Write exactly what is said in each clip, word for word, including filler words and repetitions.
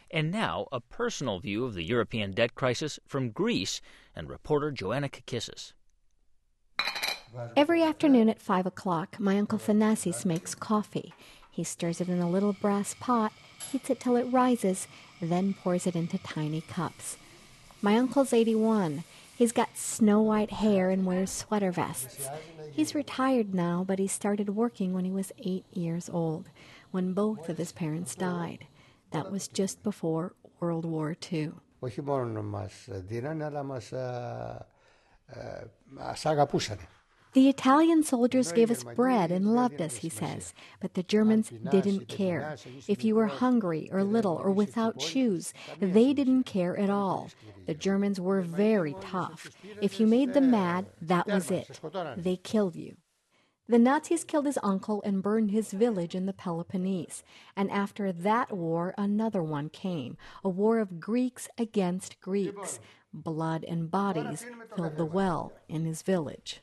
And now, a personal view of the European debt crisis from Greece and reporter Joanna Kakissis. Every afternoon at five o'clock, my Uncle Thanasis makes coffee. He stirs it in a little brass pot, heats it till it rises, then pours it into tiny cups. My uncle's eighty-one. He's got snow-white hair and wears sweater vests. He's retired now, but he started working when he was eight years old, when both of his parents died. That was just before World War Two. The Italian soldiers gave us bread and loved us, he says, but the Germans didn't care. If you were hungry or little or without shoes, they didn't care at all. The Germans were very tough. If you made them mad, that was it. They killed you. The Nazis killed his uncle and burned his village in the Peloponnese. And after that war, another one came, a war of Greeks against Greeks. Blood and bodies filled the well in his village.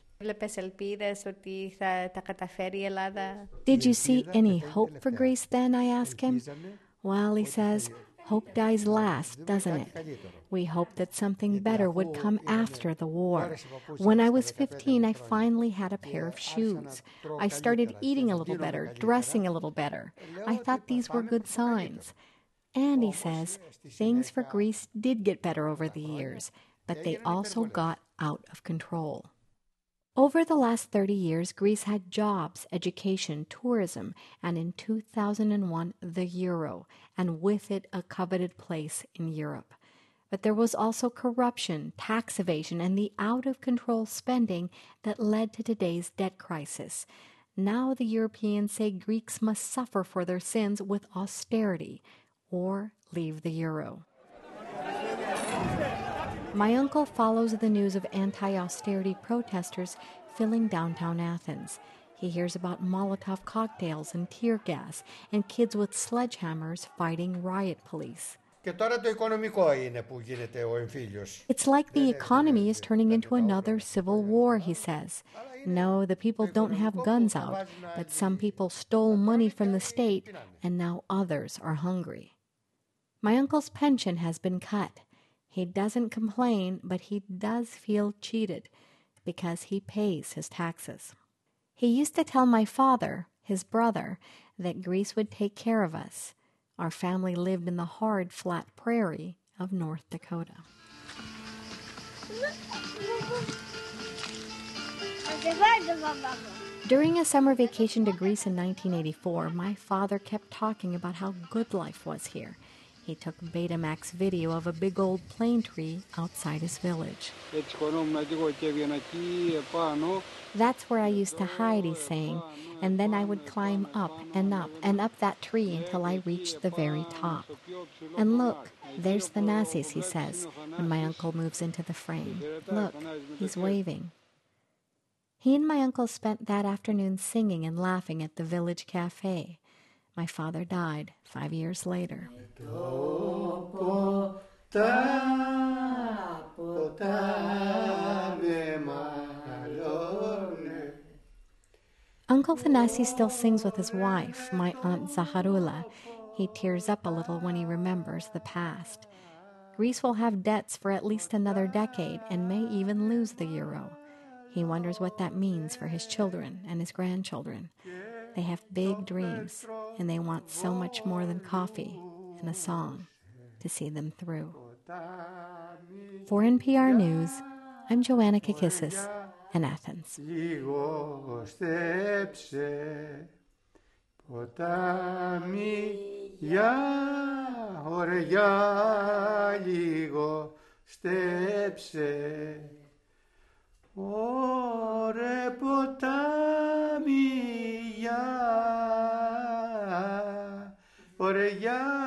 Did you see any hope for Greece then, I ask him? Well, he says, hope dies last, doesn't it? We hoped that something better would come after the war. When I was fifteen, I finally had a pair of shoes. I started eating a little better, dressing a little better. I thought these were good signs. And he says, things for Greece did get better over the years, but they also got out of control. Over the last thirty years, Greece had jobs, education, tourism, and in two thousand one, the euro, and with it a coveted place in Europe. But there was also corruption, tax evasion, and the out-of-control spending that led to today's debt crisis. Now the Europeans say Greeks must suffer for their sins with austerity or leave the euro. My uncle follows the news of anti-austerity protesters filling downtown Athens. He hears about Molotov cocktails and tear gas and kids with sledgehammers fighting riot police. It's like the economy is turning into another civil war, he says. No, the people don't have guns out, but some people stole money from the state and now others are hungry. My uncle's pension has been cut. He doesn't complain, but he does feel cheated because he pays his taxes. He used to tell my father, his brother, that Greece would take care of us. Our family lived in the hard, flat prairie of North Dakota. During a summer vacation to Greece in nineteen eighty-four, my father kept talking about how good life was here. He took Betamax video of a big old plane tree outside his village. That's where I used to hide, he's saying, and then I would climb up and up and up that tree until I reached the very top. And look, there's Thanasis, he says, when my uncle moves into the frame. Look, he's waving. He and my uncle spent that afternoon singing and laughing at the village cafe. My father died five years later. Uncle Thanasis still sings with his wife, my Aunt Zaharula. He tears up a little when he remembers the past. Greece will have debts for at least another decade and may even lose the euro. He wonders what that means for his children and his grandchildren. They have big dreams, and they want so much more than coffee and a song to see them through. For N P R News, I'm Joanna Kakissis in Athens. Ωρε ποτάμι, για, ωρε για.